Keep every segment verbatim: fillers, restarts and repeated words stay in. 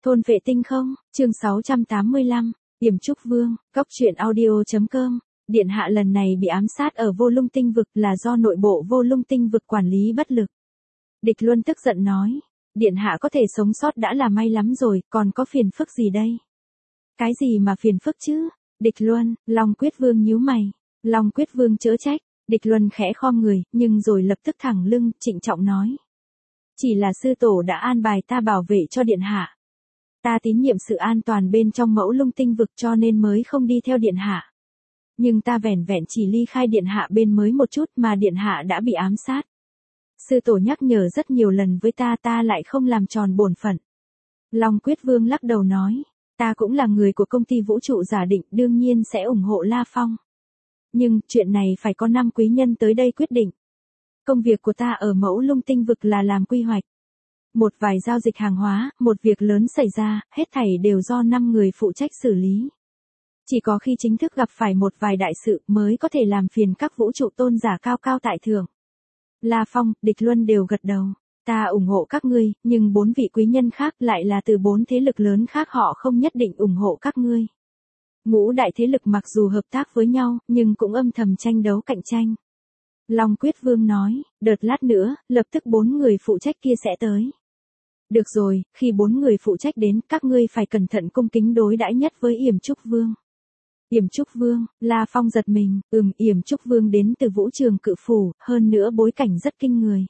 Thôn vệ tinh không, chương sáu trăm tám mươi lăm, Yểm Trúc Vương, Cóc truyện audio.com. Điện hạ lần này bị ám sát ở Vô Lung Tinh vực là do nội bộ Vô Lung Tinh vực quản lý bất lực. Địch Luân tức giận nói, điện hạ có thể sống sót đã là may lắm rồi, còn có phiền phức gì đây? Cái gì mà phiền phức chứ? Địch Luân, Long Quyết Vương nhíu mày. Long Quyết Vương chớ trách, Địch Luân khẽ khom người, nhưng rồi lập tức thẳng lưng, trịnh trọng nói. Chỉ là sư tổ đã an bài ta bảo vệ cho điện hạ. Ta tín nhiệm sự an toàn bên trong Mẫu Lung Tinh vực cho nên mới không đi theo điện hạ. Nhưng ta vẻn vẹn chỉ ly khai điện hạ bên mới một chút mà điện hạ đã bị ám sát. Sư tổ nhắc nhở rất nhiều lần với ta ta lại không làm tròn bổn phận. Long Quyết Vương lắc đầu nói, ta cũng là người của công ty vũ trụ giả định đương nhiên sẽ ủng hộ La Phong. Nhưng chuyện này phải có năm quý nhân tới đây quyết định. Công việc của ta ở Mẫu Lung Tinh vực là làm quy hoạch. Một vài giao dịch hàng hóa, một việc lớn xảy ra, hết thảy đều do năm người phụ trách xử lý. Chỉ có khi chính thức gặp phải một vài đại sự mới có thể làm phiền các vũ trụ tôn giả cao cao tại thượng. La Phong, Địch Luân đều gật đầu. Ta ủng hộ các ngươi, nhưng bốn vị quý nhân khác lại là từ bốn thế lực lớn khác họ không nhất định ủng hộ các ngươi. Ngũ đại thế lực mặc dù hợp tác với nhau, nhưng cũng âm thầm tranh đấu cạnh tranh. Long Quyết Vương nói, đợt lát nữa, lập tức bốn người phụ trách kia sẽ tới. Được rồi, khi bốn người phụ trách đến, các ngươi phải cẩn thận cung kính đối đãi nhất với Yểm Trúc Vương. Yểm Trúc Vương, La Phong giật mình, ừm, Yểm Trúc Vương đến từ vũ trường cự phủ, hơn nữa bối cảnh rất kinh người.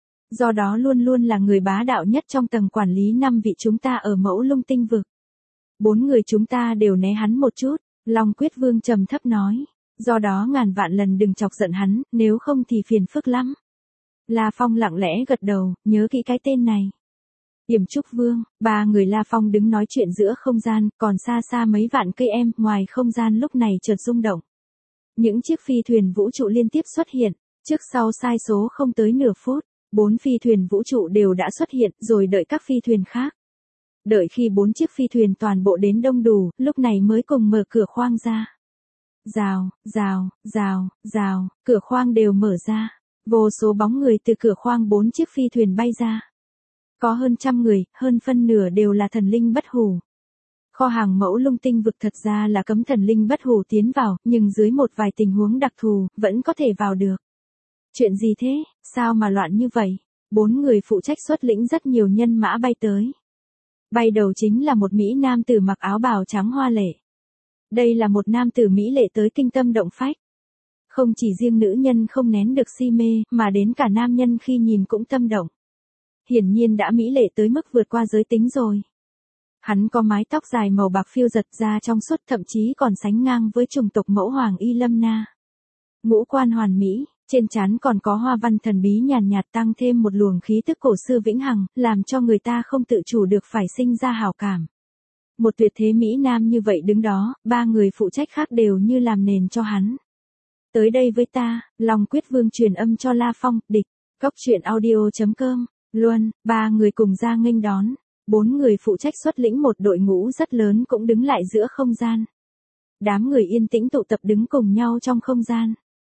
Do đó luôn luôn là người bá đạo nhất trong tầng quản lý năm vị chúng ta ở Mẫu Lung Tinh vực. Bốn người chúng ta đều né hắn một chút, Long Quyết Vương trầm thấp nói. Do đó ngàn vạn lần đừng chọc giận hắn, nếu không thì phiền phức lắm. La Phong lặng lẽ gật đầu, nhớ kỹ cái tên này. Yểm Trúc Vương, ba người La Phong đứng nói chuyện giữa không gian, còn xa xa mấy vạn cây em, ngoài không gian lúc này chợt rung động. Những chiếc phi thuyền vũ trụ liên tiếp xuất hiện, trước sau sai số không tới nửa phút, bốn phi thuyền vũ trụ đều đã xuất hiện, rồi đợi các phi thuyền khác. Đợi khi bốn chiếc phi thuyền toàn bộ đến đông đủ, lúc này mới cùng mở cửa khoang ra. Rào, rào, rào, rào, cửa khoang đều mở ra. Vô số bóng người từ cửa khoang bốn chiếc phi thuyền bay ra. Có hơn trăm người, hơn phân nửa đều là thần linh bất hủ. Kho hàng Mẫu Lung Tinh vực thật ra là cấm thần linh bất hủ tiến vào, nhưng dưới một vài tình huống đặc thù, vẫn có thể vào được. Chuyện gì thế, sao mà loạn như vậy? Bốn người phụ trách xuất lĩnh rất nhiều nhân mã bay tới. Bay đầu chính là một Mỹ nam tử mặc áo bào trắng hoa lệ. Đây là một nam tử mỹ lệ tới kinh tâm động phách. Không chỉ riêng nữ nhân không nén được si mê, mà đến cả nam nhân khi nhìn cũng tâm động. Hiển nhiên đã mỹ lệ tới mức vượt qua giới tính rồi. Hắn có mái tóc dài màu bạc phiêu giật ra trong suốt, thậm chí còn sánh ngang với chủng tộc mẫu hoàng Y Lâm Na. Ngũ quan hoàn mỹ, trên trán còn có hoa văn thần bí nhàn nhạt, nhạt tăng thêm một luồng khí tức cổ xưa vĩnh hằng, làm cho người ta không tự chủ được phải sinh ra hảo cảm. Một tuyệt thế Mỹ Nam như vậy đứng đó, ba người phụ trách khác đều như làm nền cho hắn. Tới đây với ta, Long Quyết Vương truyền âm cho La Phong, địch, Cóc truyện audio.com, Luân, ba người cùng ra nghênh đón. Bốn người phụ trách xuất lĩnh một đội ngũ rất lớn cũng đứng lại giữa không gian. Đám người yên tĩnh tụ tập đứng cùng nhau trong không gian.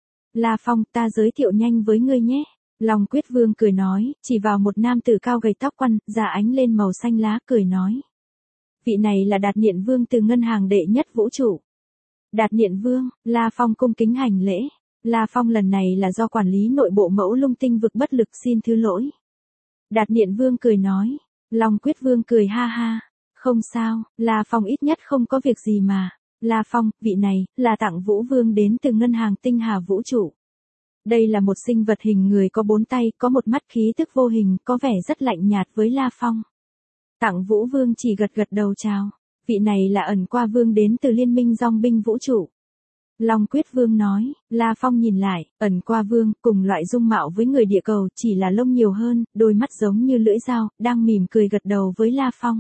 La Phong, ta giới thiệu nhanh với ngươi nhé. Long Quyết Vương cười nói, chỉ vào một nam tử cao gầy tóc quăn, da ánh lên màu xanh lá, cười nói. Vị này là Đạt Niệm Vương từ ngân hàng đệ nhất vũ trụ. Đạt Niệm Vương, La Phong cung kính hành lễ. La Phong lần này là do quản lý nội bộ Mẫu Lung Tinh vực bất lực xin thứ lỗi. Đạt Niệm Vương cười nói. Long Quyết Vương cười ha ha. Không sao, La Phong ít nhất không có việc gì mà. La Phong, vị này, là Tặng Vũ Vương đến từ ngân hàng Tinh Hà vũ trụ. Đây là một sinh vật hình người có bốn tay, có một mắt khí tức vô hình, có vẻ rất lạnh nhạt với La Phong. Tặng Vũ Vương chỉ gật gật đầu chào. Vị này là Ẩn Qua Vương đến từ Liên minh Dòng binh vũ trụ. Long Quyết Vương nói, La Phong nhìn lại, Ẩn Qua Vương, cùng loại dung mạo với người địa cầu, chỉ là lông nhiều hơn, đôi mắt giống như lưỡi dao, đang mỉm cười gật đầu với La Phong.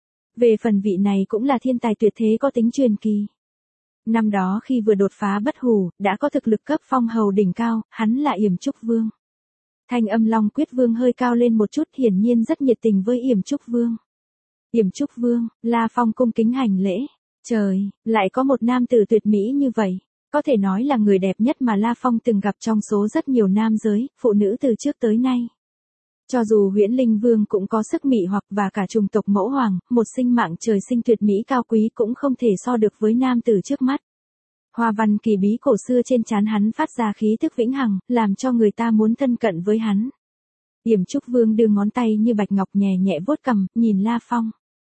Về phần vị này cũng là thiên tài tuyệt thế có tính truyền kỳ. Năm đó khi vừa đột phá bất hủ, đã có thực lực cấp phong hầu đỉnh cao, hắn là Yểm Trúc Vương. Thanh âm Long Quyết Vương hơi cao lên một chút, hiển nhiên rất nhiệt tình với Yểm Trúc Vương. Yểm Trúc Vương, La Phong cung kính hành lễ. Trời, lại có một nam tử tuyệt mỹ như vậy. Có thể nói là người đẹp nhất mà La Phong từng gặp trong số rất nhiều nam giới, phụ nữ từ trước tới nay. Cho dù Huyễn Linh Vương cũng có sức mị hoặc và cả chủng tộc mẫu hoàng, một sinh mạng trời sinh tuyệt mỹ cao quý cũng không thể so được với nam tử trước mắt. Hoa văn kỳ bí cổ xưa trên trán hắn phát ra khí thức vĩnh hằng, làm cho người ta muốn thân cận với hắn. Yểm Trúc Vương đưa ngón tay như bạch ngọc nhẹ nhẹ vuốt cằm, nhìn La Phong.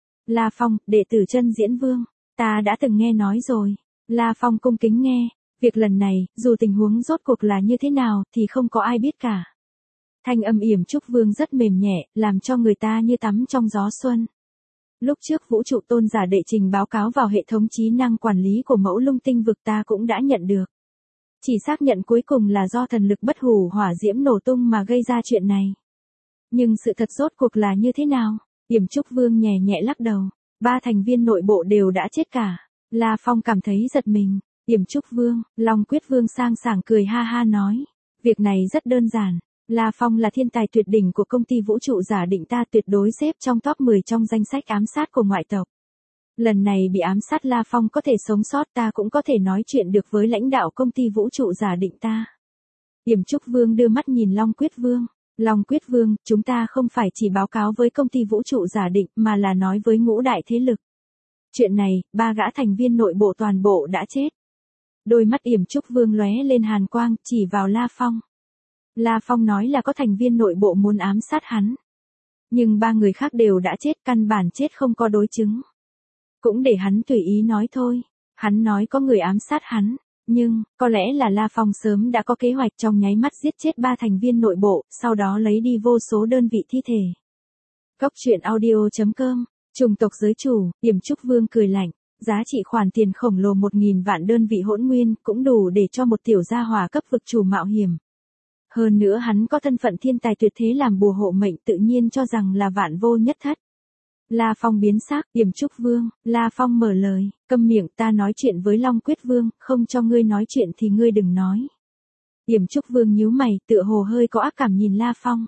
La Phong, đệ tử Chân Diễn Vương, ta đã từng nghe nói rồi. La Phong cung kính nghe, việc lần này, dù tình huống rốt cuộc là như thế nào thì không có ai biết cả. Thanh âm Yểm Trúc Vương rất mềm nhẹ, làm cho người ta như tắm trong gió xuân. Lúc trước vũ trụ tôn giả đệ trình báo cáo vào hệ thống trí năng quản lý của mẫu lung tinh vực ta cũng đã nhận được. Chỉ xác nhận cuối cùng là do thần lực bất hủ hỏa diễm nổ tung mà gây ra chuyện này. Nhưng sự thật rốt cuộc là như thế nào? Yểm Trúc Vương nhẹ nhẹ lắc đầu. Ba thành viên nội bộ đều đã chết cả. La Phong cảm thấy giật mình. Yểm Trúc Vương, Long Quyết Vương sang sảng cười ha ha nói. Việc này rất đơn giản. La Phong là thiên tài tuyệt đỉnh của công ty vũ trụ giả định ta tuyệt đối xếp trong top mười trong danh sách ám sát của ngoại tộc. Lần này bị ám sát La Phong có thể sống sót ta cũng có thể nói chuyện được với lãnh đạo công ty vũ trụ giả định ta. Yểm Trúc Vương đưa mắt nhìn Long Quyết Vương. Long Quyết Vương, chúng ta không phải chỉ báo cáo với công ty vũ trụ giả định mà là nói với ngũ đại thế lực. Chuyện này, ba gã thành viên nội bộ toàn bộ đã chết. Đôi mắt Yểm Trúc Vương lóe lên hàn quang, chỉ vào La Phong. La Phong nói là có thành viên nội bộ muốn ám sát hắn. Nhưng ba người khác đều đã chết, căn bản chết không có đối chứng. Cũng để hắn tùy ý nói thôi. Hắn nói có người ám sát hắn. Nhưng, có lẽ là La Phong sớm đã có kế hoạch trong nháy mắt giết chết ba thành viên nội bộ, sau đó lấy đi vô số đơn vị thi thể. Góc truyện audio chấm com, chủng tộc giới chủ, Yểm Trúc Vương cười lạnh. Giá trị khoản tiền khổng lồ một nghìn vạn đơn vị hỗn nguyên cũng đủ để cho một tiểu gia hỏa cấp vực chủ mạo hiểm. Hơn nữa hắn có thân phận thiên tài tuyệt thế làm bùa hộ mệnh tự nhiên cho rằng là vạn vô nhất thất. La Phong biến sắc, Yểm Trúc Vương, La Phong mở lời, câm miệng ta nói chuyện với Long Quyết Vương, không cho ngươi nói chuyện thì ngươi đừng nói. Yểm Trúc Vương nhíu mày, tựa hồ hơi có ác cảm nhìn La Phong.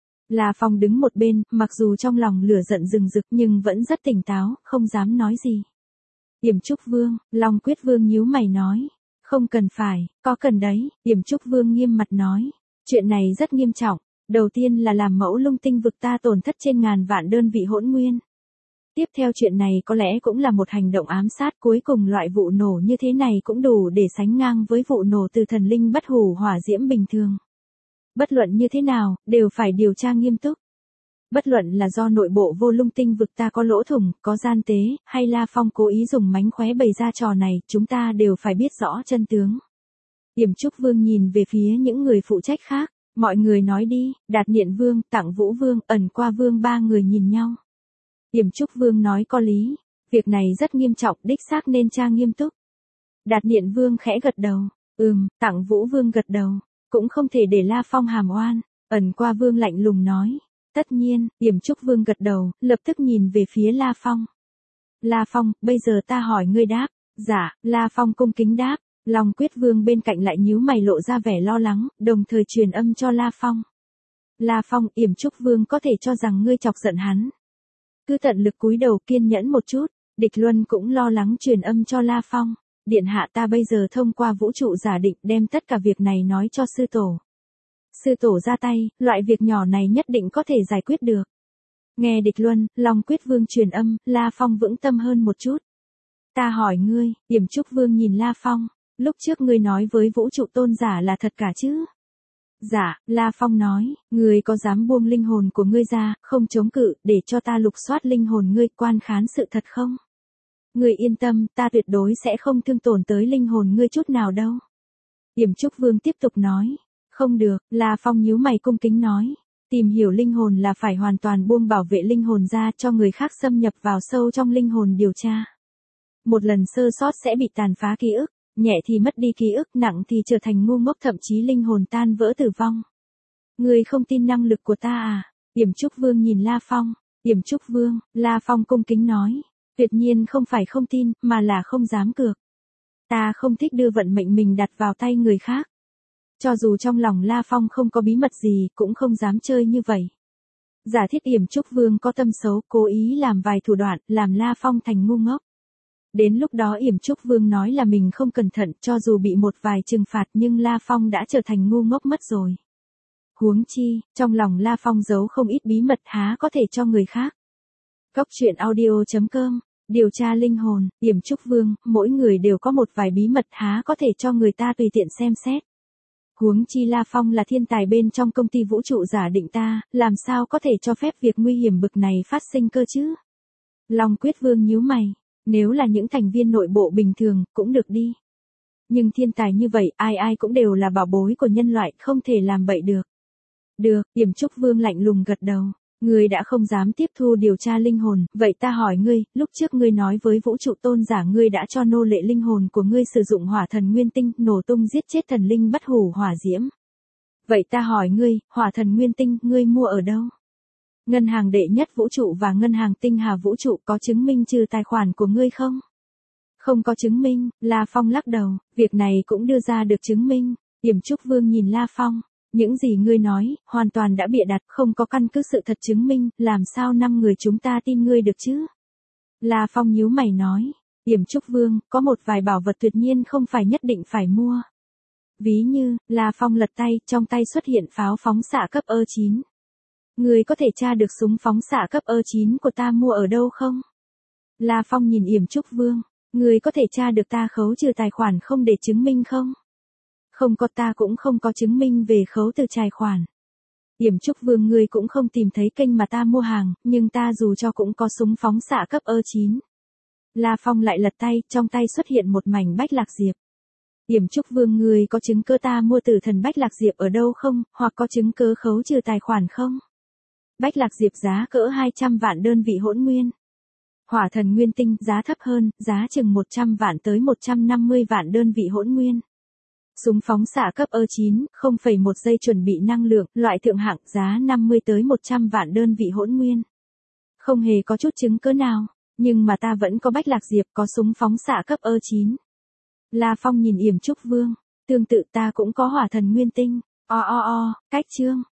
La Phong đứng một bên, mặc dù trong lòng lửa giận rừng rực nhưng vẫn rất tỉnh táo, không dám nói gì. Yểm Trúc Vương, Long Quyết Vương nhíu mày nói, không cần phải, có cần đấy, Yểm Trúc Vương nghiêm mặt nói, chuyện này rất nghiêm trọng. Đầu tiên là làm mẫu lung tinh vực ta tổn thất trên ngàn vạn đơn vị hỗn nguyên. Tiếp theo chuyện này có lẽ cũng là một hành động ám sát, cuối cùng loại vụ nổ như thế này cũng đủ để sánh ngang với vụ nổ từ thần linh bất hủ hỏa diễm bình thường. Bất luận như thế nào, đều phải điều tra nghiêm túc. Bất luận là do nội bộ vô lung tinh vực ta có lỗ thủng, có gian tế, hay La Phong cố ý dùng mánh khóe bày ra trò này, chúng ta đều phải biết rõ chân tướng. Yểm Trúc Vương nhìn về phía những người phụ trách khác. Mọi người nói đi, Đạt Niệm Vương, Tặng Vũ Vương, Ẩn Qua Vương ba người nhìn nhau. Yểm Trúc Vương nói có lý, việc này rất nghiêm trọng, đích xác nên tra nghiêm túc. Đạt Niệm Vương khẽ gật đầu, ừm, Tặng Vũ Vương gật đầu, cũng không thể để La Phong hàm oan. Ẩn Qua Vương lạnh lùng nói, tất nhiên, Yểm Trúc Vương gật đầu, lập tức nhìn về phía La Phong. La Phong, bây giờ ta hỏi ngươi đáp. Dạ, La Phong cung kính đáp. Long Quyết Vương bên cạnh lại nhíu mày lộ ra vẻ lo lắng, đồng thời truyền âm cho La Phong. La Phong, Yểm Trúc Vương có thể cho rằng ngươi chọc giận hắn. Cứ tận lực cúi đầu kiên nhẫn một chút. Địch Luân cũng lo lắng truyền âm cho La Phong. Điện hạ ta bây giờ thông qua vũ trụ giả định đem tất cả việc này nói cho sư tổ. Sư tổ ra tay, loại việc nhỏ này nhất định có thể giải quyết được. Nghe Địch Luân, Long Quyết Vương truyền âm, La Phong vững tâm hơn một chút. Ta hỏi ngươi, Yểm Trúc Vương nhìn La Phong. Lúc trước ngươi nói với vũ trụ tôn giả là thật cả chứ? Dạ, La Phong nói, ngươi có dám buông linh hồn của ngươi ra, không chống cự, để cho ta lục soát linh hồn ngươi quan khán sự thật không? Ngươi yên tâm, ta tuyệt đối sẽ không thương tổn tới linh hồn ngươi chút nào đâu. Yểm Trúc Vương tiếp tục nói, không được, La Phong nhíu mày cung kính nói, tìm hiểu linh hồn là phải hoàn toàn buông bảo vệ linh hồn ra cho người khác xâm nhập vào sâu trong linh hồn điều tra. Một lần sơ sót sẽ bị tàn phá ký ức. Nhẹ thì mất đi ký ức, nặng thì trở thành ngu ngốc, thậm chí linh hồn tan vỡ tử vong. Ngươi không tin năng lực của ta à? Yểm Trúc Vương nhìn La Phong. Yểm Trúc Vương, La Phong cung kính nói. Tuyệt nhiên không phải không tin, mà là không dám cược. Ta không thích đưa vận mệnh mình đặt vào tay người khác. Cho dù trong lòng La Phong không có bí mật gì, cũng không dám chơi như vậy. Giả thiết Yểm Trúc Vương có tâm xấu, cố ý làm vài thủ đoạn, làm La Phong thành ngu ngốc. Đến lúc đó Yểm Trúc Vương nói là mình không cẩn thận, cho dù bị một vài trừng phạt nhưng La Phong đã trở thành ngu ngốc mất rồi. Huống chi, trong lòng La Phong giấu không ít bí mật há có thể cho người khác. Cốc truyện audio chấm com, điều tra linh hồn, Yểm Trúc Vương, mỗi người đều có một vài bí mật há có thể cho người ta tùy tiện xem xét. Huống chi La Phong là thiên tài bên trong công ty vũ trụ giả định ta, làm sao có thể cho phép việc nguy hiểm bực này phát sinh cơ chứ? Long Quyết Vương nhíu mày, nếu là những thành viên nội bộ bình thường, cũng được đi. Nhưng thiên tài như vậy, ai ai cũng đều là bảo bối của nhân loại, không thể làm bậy được. Được, Yểm Trúc Vương lạnh lùng gật đầu. Ngươi đã không dám tiếp thu điều tra linh hồn, vậy ta hỏi ngươi, lúc trước ngươi nói với vũ trụ tôn giả ngươi đã cho nô lệ linh hồn của ngươi sử dụng hỏa thần nguyên tinh, nổ tung giết chết thần linh bất hủ hỏa diễm. Vậy ta hỏi ngươi, hỏa thần nguyên tinh, ngươi mua ở đâu? Ngân hàng đệ nhất vũ trụ và ngân hàng tinh hà vũ trụ có chứng minh trừ tài khoản của ngươi không? Không có chứng minh, La Phong lắc đầu, việc này cũng đưa ra được chứng minh. Yểm Trúc Vương nhìn La Phong. Những gì ngươi nói, hoàn toàn đã bịa đặt, không có căn cứ sự thật chứng minh, làm sao năm người chúng ta tin ngươi được chứ? La Phong nhíu mày nói, Yểm Trúc Vương, có một vài bảo vật tuyệt nhiên không phải nhất định phải mua. Ví như, La Phong lật tay, trong tay xuất hiện pháo phóng xạ cấp E chín. Ngươi có thể tra được súng phóng xạ cấp E chín của ta mua ở đâu không? La Phong nhìn Yểm Trúc Vương, ngươi có thể tra được ta khấu trừ tài khoản không để chứng minh không? Không có, ta cũng không có chứng minh về khấu từ tài khoản. Yểm Trúc Vương, ngươi cũng không tìm thấy kênh mà ta mua hàng, nhưng ta dù cho cũng có súng phóng xạ cấp E chín. La Phong lại lật tay, trong tay xuất hiện một mảnh bách lạc diệp. Yểm Trúc Vương, ngươi có chứng cứ ta mua từ thần bách lạc diệp ở đâu không, hoặc có chứng cứ khấu trừ tài khoản không? Bách lạc diệp giá cỡ hai trăm vạn đơn vị hỗn nguyên. Hỏa thần nguyên tinh giá thấp hơn, giá chừng một trăm vạn tới một trăm năm mươi vạn đơn vị hỗn nguyên. Súng phóng xạ cấp E chín, không phẩy một giây chuẩn bị năng lượng, loại thượng hạng, giá năm mươi tới một trăm vạn đơn vị hỗn nguyên. Không hề có chút chứng cứ nào, nhưng mà ta vẫn có bách lạc diệp, có súng phóng xạ cấp E chín. La Phong nhìn Yểm Trúc Vương, tương tự ta cũng có hỏa thần nguyên tinh. O o o, cách chương.